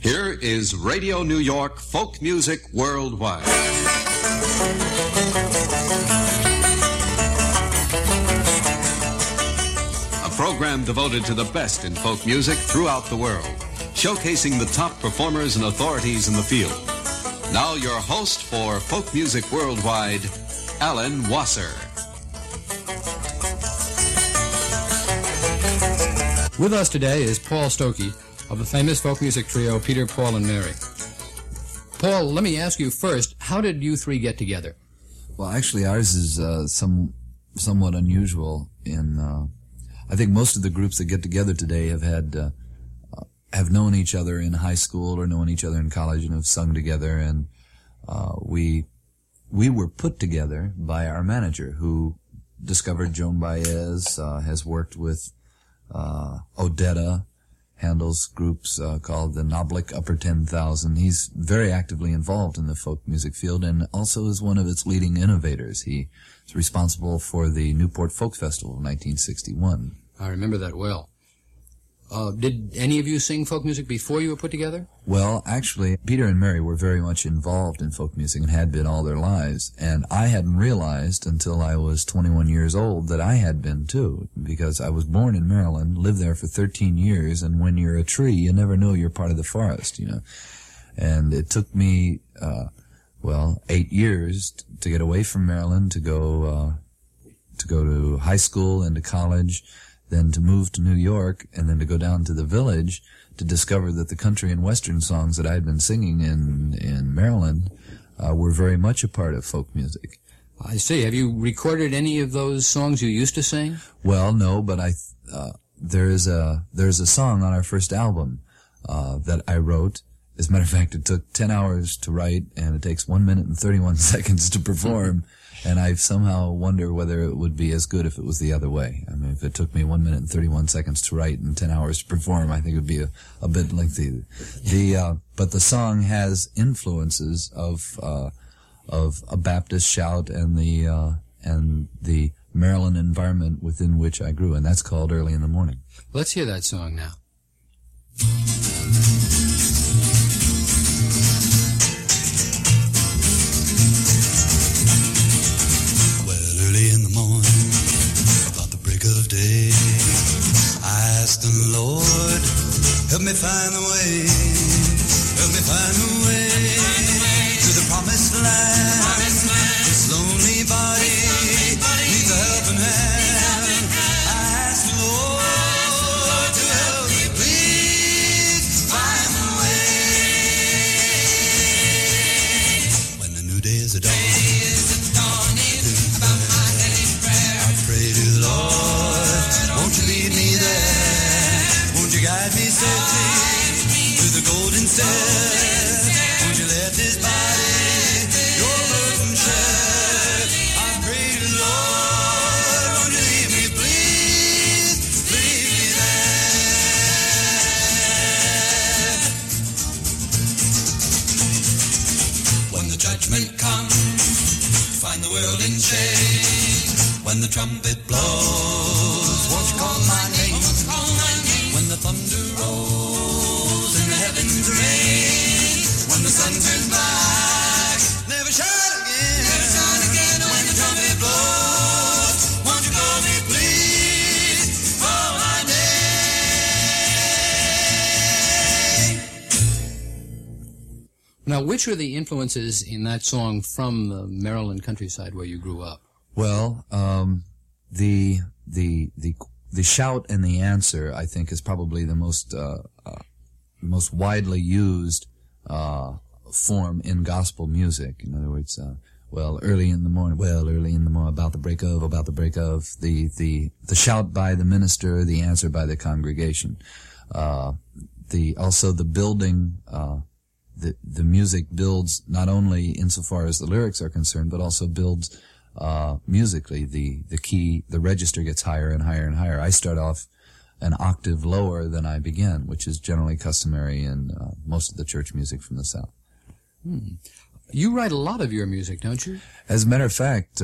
Here is Radio New York Folk Music Worldwide. A program devoted to the best in folk music throughout the world, showcasing the top performers and authorities in the field. Now your host for Folk Music Worldwide, Alan Wasser. With us today is Paul Stokke of the famous folk music trio Peter, Paul, and Mary. Paul, let me ask you first, how did you three get together? Well, actually, ours is somewhat unusual. I think most of the groups that get together today have known each other in high school or known each other in college and have sung together. And we were put together by our manager, who discovered Joan Baez, has worked with Odetta, Handel's groups called the Noblik Upper 10,000. He's very actively involved in the folk music field and also is one of its leading innovators. He is responsible for the Newport Folk Festival of 1961. I remember that well. Did any of you sing folk music before you were put together? Well, actually, Peter and Mary were very much involved in folk music and had been all their lives. And I hadn't realized until I was 21 years old that I had been too, because I was born in Maryland, lived there for 13 years, and when you're a tree, you never know you're part of the forest, you know. And it took me, 8 years to get away from Maryland, to go to high school and to college, then to move to New York, and then to go down to the Village to discover that the country and western songs that I had been singing in Maryland were very much a part of folk music. I see. Have you recorded any of those songs you used to sing? Well, no, but there's a song on our first album that I wrote. As a matter of fact, it took 10 hours to write, and it takes 1 minute and 31 seconds to perform. And I somehow wonder whether it would be as good if it was the other way. I mean, if it took me 1 minute and 31 seconds to write and 10 hours to perform, I think it would be a bit lengthy. But the song has influences of a Baptist shout and the Maryland environment within which I grew, and that's called Early in the Morning. Let's hear that song now. I asked the Lord, help me find the way, to the promised land. This lonely body needs a helping hand. I asked the Lord to help me, please find the way. When the new day is dawning, about my daily prayer, I pray to the Lord, won't you lead me there? Won't you guide me safely to the golden stairs? Won't you let this body your burden share? I pray to the Lord, won't you lead me, please, lead me there. When the judgment comes, find the world in shame. When the trumpet blows, won't you call my name? When the thunder rolls and the heavens rain, when the sun turns black, never shine again. When the trumpet blows, won't you call me, please, call my name. Now, which are the influences in that song from the Maryland countryside where you grew up? Well, the shout and the answer, I think, is probably the most widely used form in gospel music. In other words, early in the morning, about the break of, the shout by the minister, the answer by the congregation. Also the building, the music builds not only insofar as the lyrics are concerned, but also builds musically. The key, the register gets higher and higher and higher. I start off an octave lower than I begin, which is generally customary in most of the church music from the South. You write a lot of your music, don't you? As a matter of fact,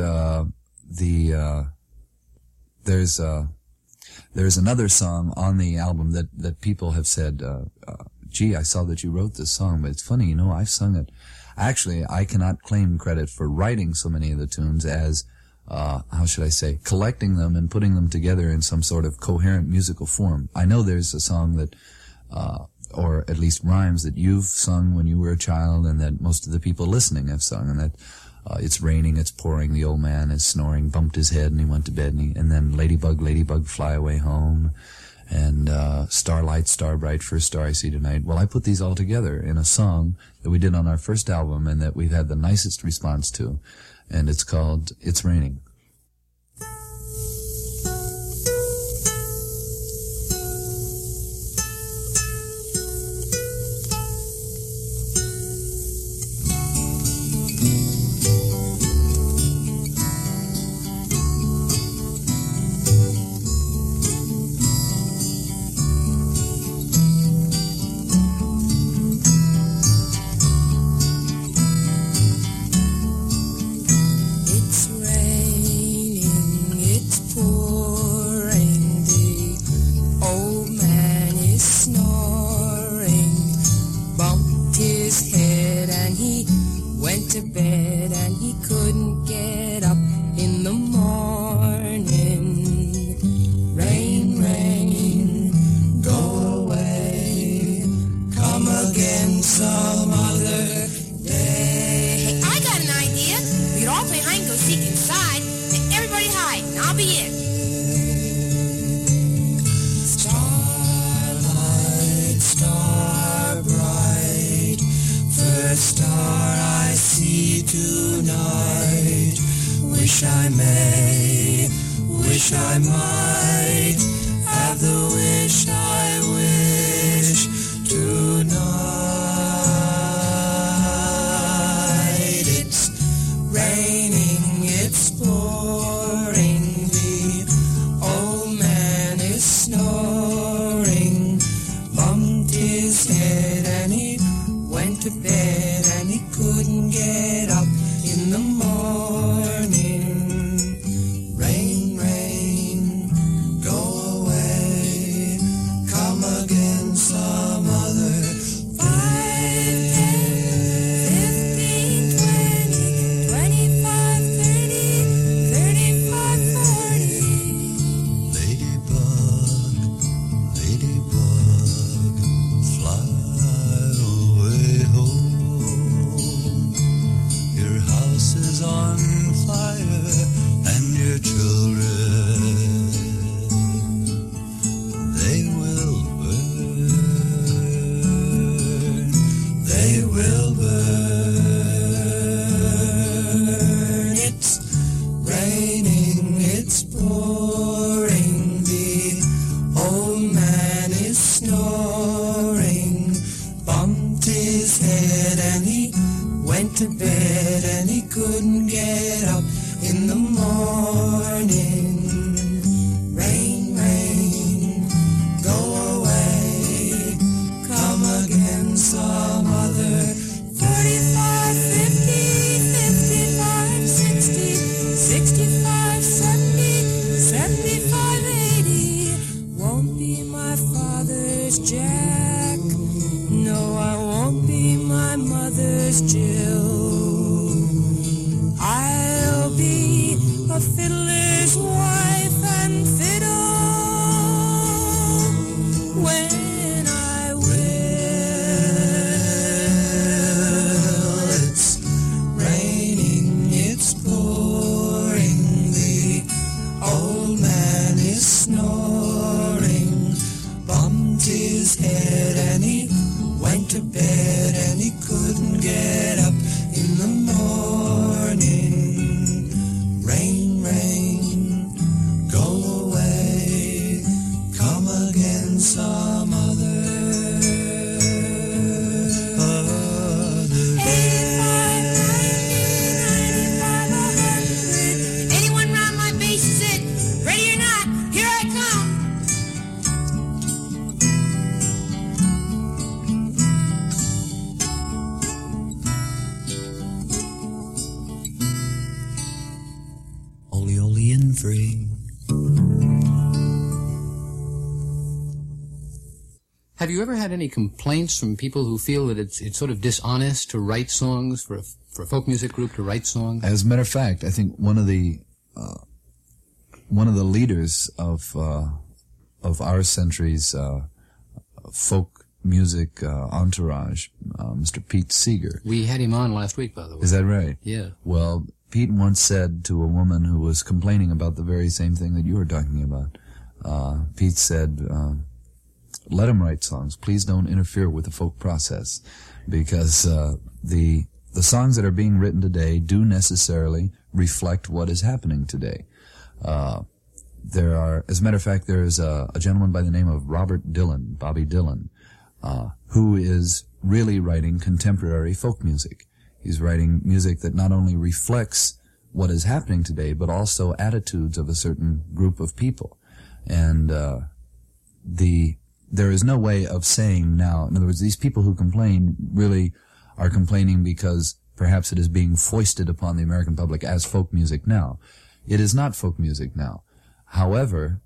there's another song on the album that people have said gee, I saw that you wrote this song, but it's funny, you know, I've sung it. Actually, I cannot claim credit for writing so many of the tunes as, how should I say, collecting them and putting them together in some sort of coherent musical form. I know there's a song that, or at least rhymes that you've sung when you were a child and that most of the people listening have sung, and that it's raining, it's pouring, the old man is snoring, bumped his head and he went to bed, and then Ladybug, Ladybug, fly away home, and Starlight, Starbright, first star I see tonight. Well, I put these all together in a song that we did on our first album and that we've had the nicest response to, and it's called It's Raining. Have you ever had any complaints from people who feel that it's sort of dishonest to write songs, for a folk music group to write songs? As a matter of fact, I think one of the leaders of our century's folk music entourage, Mr. Pete Seeger. We had him on last week, by the way. Is that right? Yeah. Well, Pete once said to a woman who was complaining about the very same thing that you were talking about, Pete said, let them write songs. Please don't interfere with the folk process, because the songs that are being written today do necessarily reflect what is happening today. There are, as a matter of fact, there's a gentleman by the name of Robert Dylan, Bobby Dylan, who is really writing contemporary folk music. He's writing music that not only reflects what is happening today, but also attitudes of a certain group of people. And there is no way of saying now, in other words, these people who complain really are complaining because perhaps it is being foisted upon the American public as folk music now. It is not folk music now. However,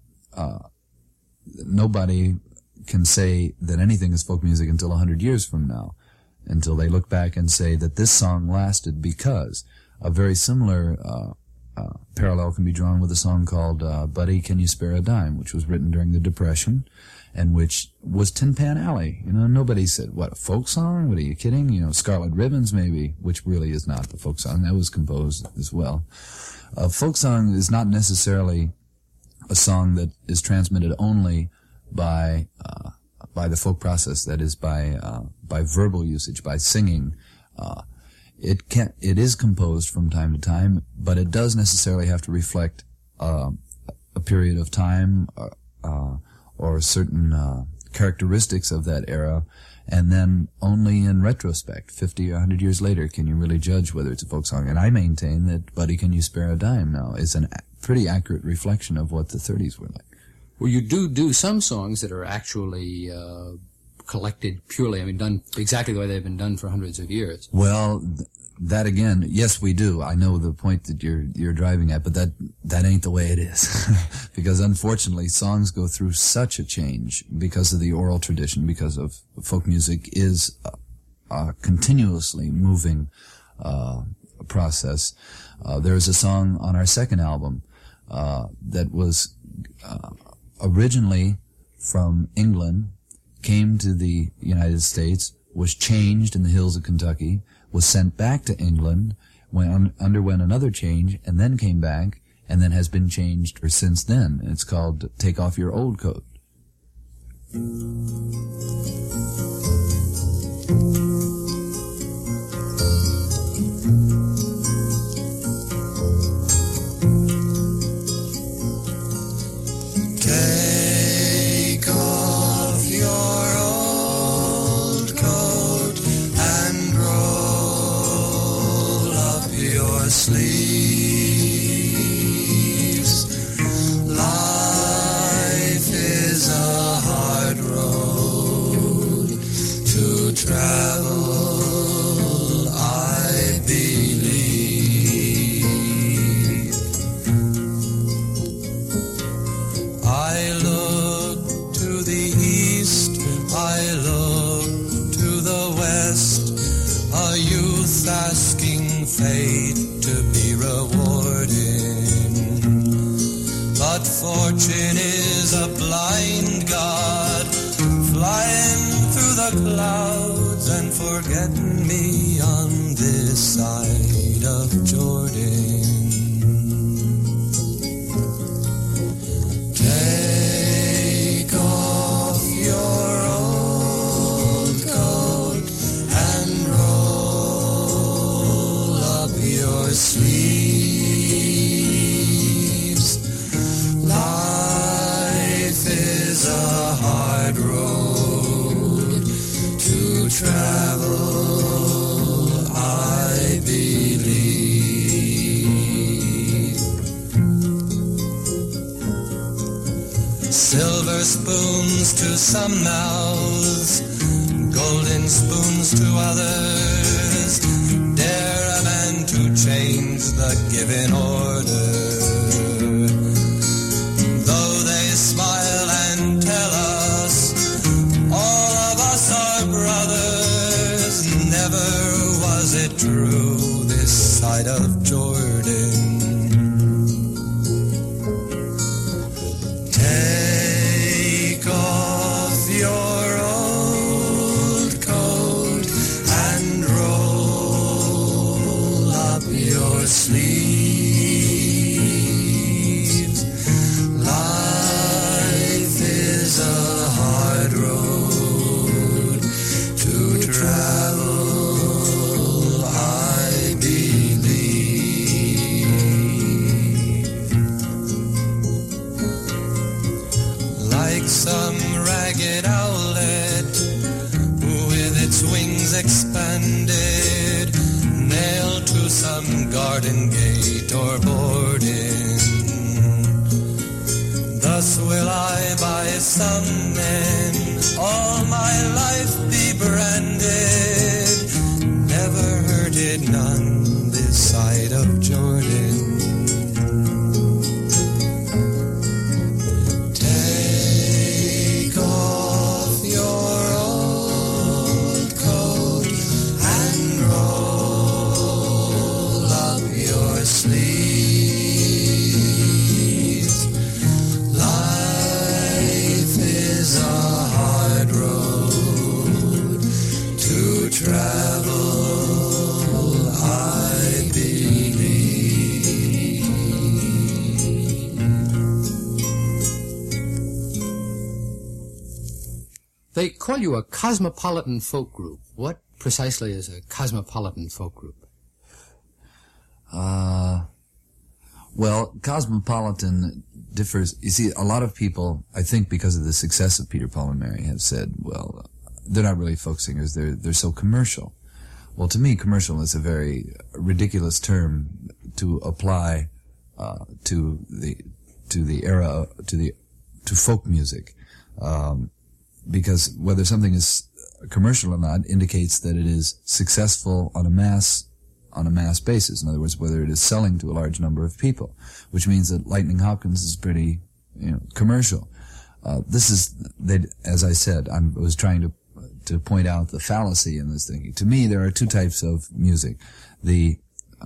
nobody can say that anything is folk music until 100 years from now, until they look back and say that this song lasted, because a very similar parallel can be drawn with a song called Buddy, Can You Spare a Dime, which was written during the Depression, and which was Tin Pan Alley. You know, nobody said, what, a folk song? What, are you kidding? You know, Scarlet Ribbons maybe, which really is not the folk song. That was composed as well. A folk song is not necessarily a song that is transmitted only by the folk process, that is by verbal usage, by singing. It is composed from time to time, but it does necessarily have to reflect a period of time or certain characteristics of that era, and then only in retrospect, 50 or 100 years later, can you really judge whether it's a folk song. And I maintain that Buddy, Can You Spare a Dime now is a pretty accurate reflection of what the 30s were like. Well, you do some songs that are actually collected purely, I mean, done exactly the way they've been done for hundreds of years. Well, that again, yes, we do. I know the point that you're driving at, but that ain't the way it is. Because unfortunately, songs go through such a change because of the oral tradition, because of folk music is a continuously moving process. There's a song on our second album that was originally from England, came to the United States, was changed in the hills of Kentucky, was sent back to England, underwent another change, and then came back, and then has been changed since then. It's called Take Off Your Old Coat. Take off your old coat and roll up your sleeves. Life is a hard road to travel, I believe. I look to the east, I look to the west, a youth asking fate to be rewarded. But fortune is a blind god, flying through the clouds and forgetting me on this side of Jordan. Take off your old coat and roll up your sleeves. Life is a hard road to travel, I believe. Silver spoons to some mouths, golden spoons to others. Dare a man to change the given order. Though they smile and tell us all it true this side of Jordan. Take off your old coat and roll up your sleeves. Life is a hard road to travel, I believe. Like some ragged owlet with its wings expanded, nailed to some garden gate or boarding. Thus will I by some men all my life be branded, never hurted none this side of Jordan. Take off your old coat and roll up your sleeves. Life is a hard road to travel, I believe. They call you a cosmopolitan folk group. What precisely is a cosmopolitan folk group? Well, cosmopolitan differs. You see, a lot of people, I think because of the success of Peter, Paul, and Mary, have said, well, they're not really folk singers. They're so commercial. Well, to me, commercial is a very ridiculous term to apply to folk music, because whether something is commercial or not indicates that it is successful on a mass basis. In other words, whether it is selling to a large number of people, which means that Lightning Hopkins is pretty, commercial. As I said, I was trying to point out the fallacy in this thing. To me, there are two types of music: the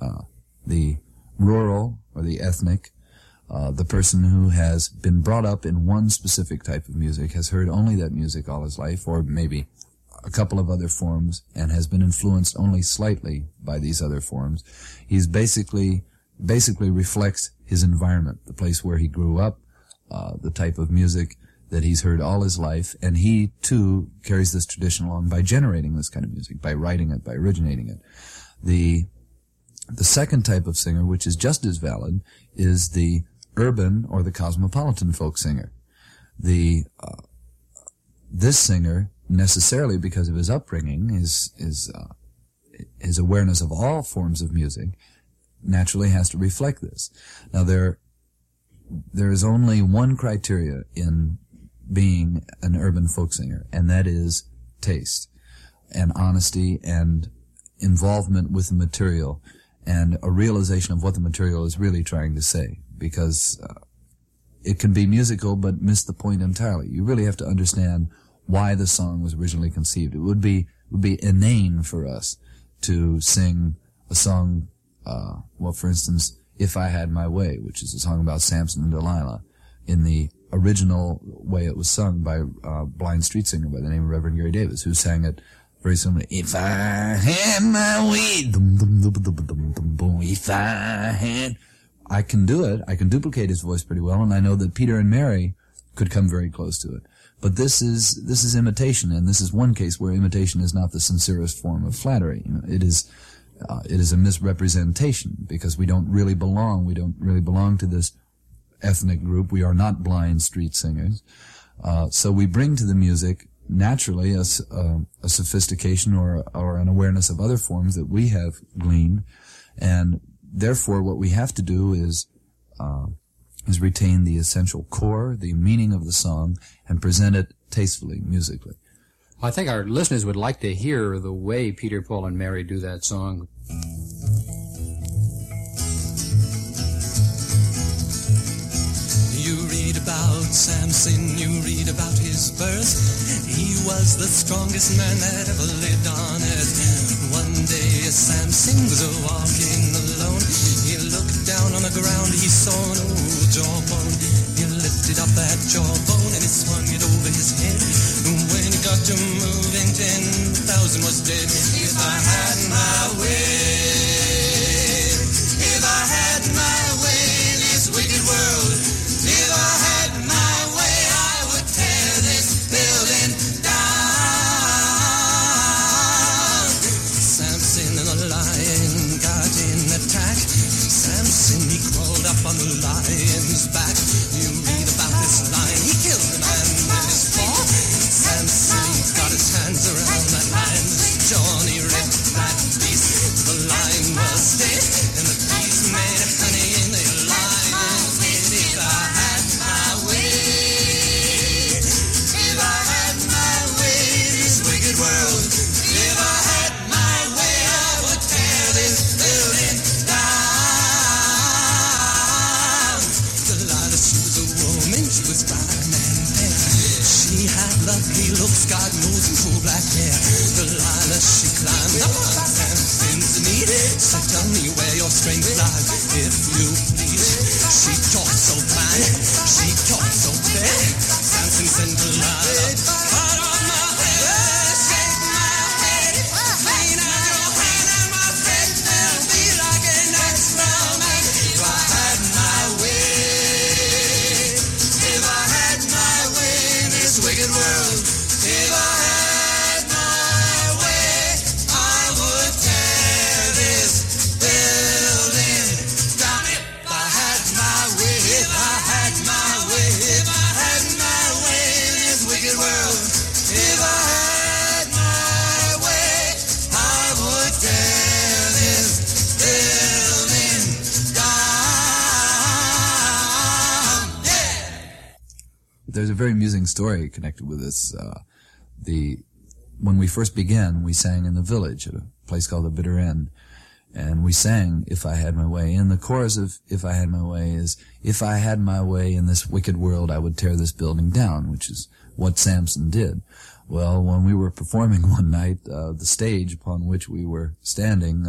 rural or the ethnic. The person who has been brought up in one specific type of music, has heard only that music all his life, or maybe a couple of other forms, and has been influenced only slightly by these other forms. He's basically reflects his environment, the place where he grew up, the type of music that he's heard all his life, and he too carries this tradition along by generating this kind of music, by writing it, by originating it. The second type of singer, which is just as valid, is the urban or the cosmopolitan folk singer. This singer, necessarily because of his upbringing, his awareness of all forms of music, naturally has to reflect this. Now, there is only one criteria in being an urban folk singer, and that is taste and honesty and involvement with the material and a realization of what the material is really trying to say, because it can be musical but miss the point entirely. You really have to understand why the song was originally conceived. It would be inane for us to sing a song, for instance, If I Had My Way, which is a song about Samson and Delilah, in the original way it was sung by a blind street singer by the name of Reverend Gary Davis, who sang it very similarly. If I had my way, dum dum dum dum dum dum dum. If I had, I can do it. I can duplicate his voice pretty well, and I know that Peter and Mary could come very close to it. But this is imitation, and this is one case where imitation is not the sincerest form of flattery. It is a misrepresentation, because we don't really belong. We don't really belong to this ethnic group. We are not blind street singers. So we bring to the music naturally a sophistication or an awareness of other forms that we have gleaned, and therefore what we have to do is retain the essential core, the meaning of the song, and present it tastefully, musically. I think our listeners would like to hear the way Peter, Paul, and Mary do that song. You read about Samson, you read about his birth. He was the strongest man that ever lived on earth. One day Samson Samson was walking alone. He looked down on the ground, he saw an old jawbone. He lifted up that jawbone and he swung it over his head. When he got to moving, 10,000 was dead. If I had my way, if I had my way in this wicked world, if I had my way, I would tear this building down. Samson and the lion got in attack. Samson, he crawled up on the lion's back. You read about this lion, he killed the man with his paw. Samson, he got his hands around that lion's jaw and he ripped that beast. The lion was dead and the beast made honey in the lion's head. If I had my way, if I had my way in this wicked world, if I had my way, I would tear this building down. Delilah, she was a woman, she was fine and fair. She had lovely looks, God knows, and cool black hair. Delilah, she climbed up on Samson's knee. Said, tell me where your strength lies, if you please. She talked so fine, she talked so fair. Samson said, Delilah, put on my head, shake my head, lean out your hand and my friend will be like an axe from me. If I had my way, if I had my way in this wicked world, if I had my way, I would tear this building down. If I had my way, if I had my way, if I had my way in this wicked world, if I had my way, I would tear this building down. Yeah! There's a very amusing story connected with this. When we first began, we sang in the village at a place called the Bitter End, and we sang "If I Had My Way." And the chorus of "If I Had My Way" is, "If I had my way in this wicked world, I would tear this building down," which is what Samson did. Well, when we were performing one night, the stage upon which we were standing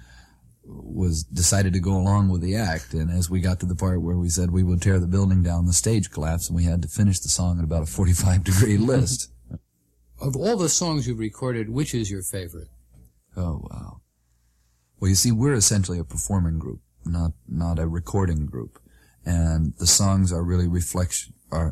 was decided to go along with the act, and as we got to the part where we said we would tear the building down, the stage collapsed, and we had to finish the song at about a 45-degree list. Of all the songs you've recorded, which is your favorite? Oh, wow. Well, you see, we're essentially a performing group, not a recording group. And the songs are really reflect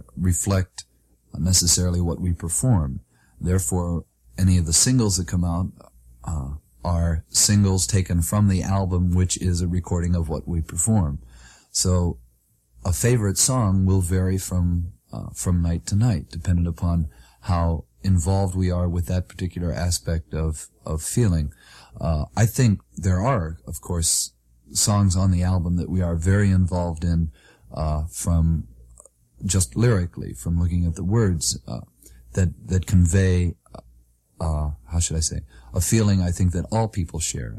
necessarily what we perform. Therefore, any of the singles that come out are singles taken from the album, which is a recording of what we perform. So a favorite song will vary from night to night, dependent upon how involved we are with that particular aspect of feeling. I think there are, of course, songs on the album that we are very involved in, from just lyrically, from looking at the words, that convey, how should I say, a feeling I think that all people share.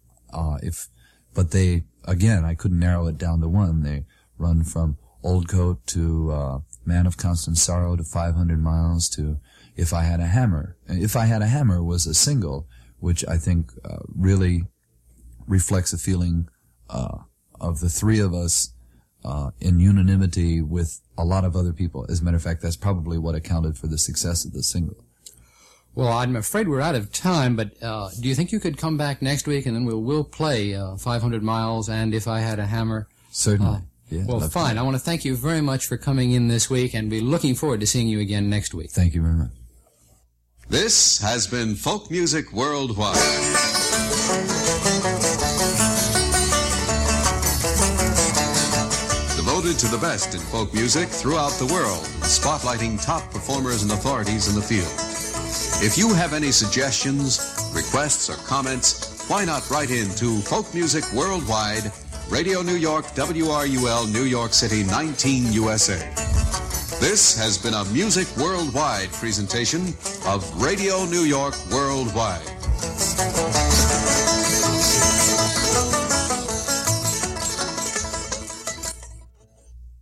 But they, again, I couldn't narrow it down to one. They run from Old Coat to Man of Constant Sorrow to 500 Miles to If I Had a Hammer. If I Had a Hammer was a single, which I think really reflects a feeling of the three of us in unanimity with a lot of other people. As a matter of fact, that's probably what accounted for the success of the single. Well, I'm afraid we're out of time, but do you think you could come back next week and then we'll play 500 Miles and If I Had a Hammer? Certainly. Yeah, well, fine. I want to thank you very much for coming in this week and be looking forward to seeing you again next week. Thank you very much. This has been Folk Music Worldwide. Devoted to the best in folk music throughout the world, spotlighting top performers and authorities in the field. If you have any suggestions, requests, or comments, why not write in to Folk Music Worldwide, Radio New York, WRUL, New York City, 19 USA. This has been a Music Worldwide presentation of Radio New York Worldwide.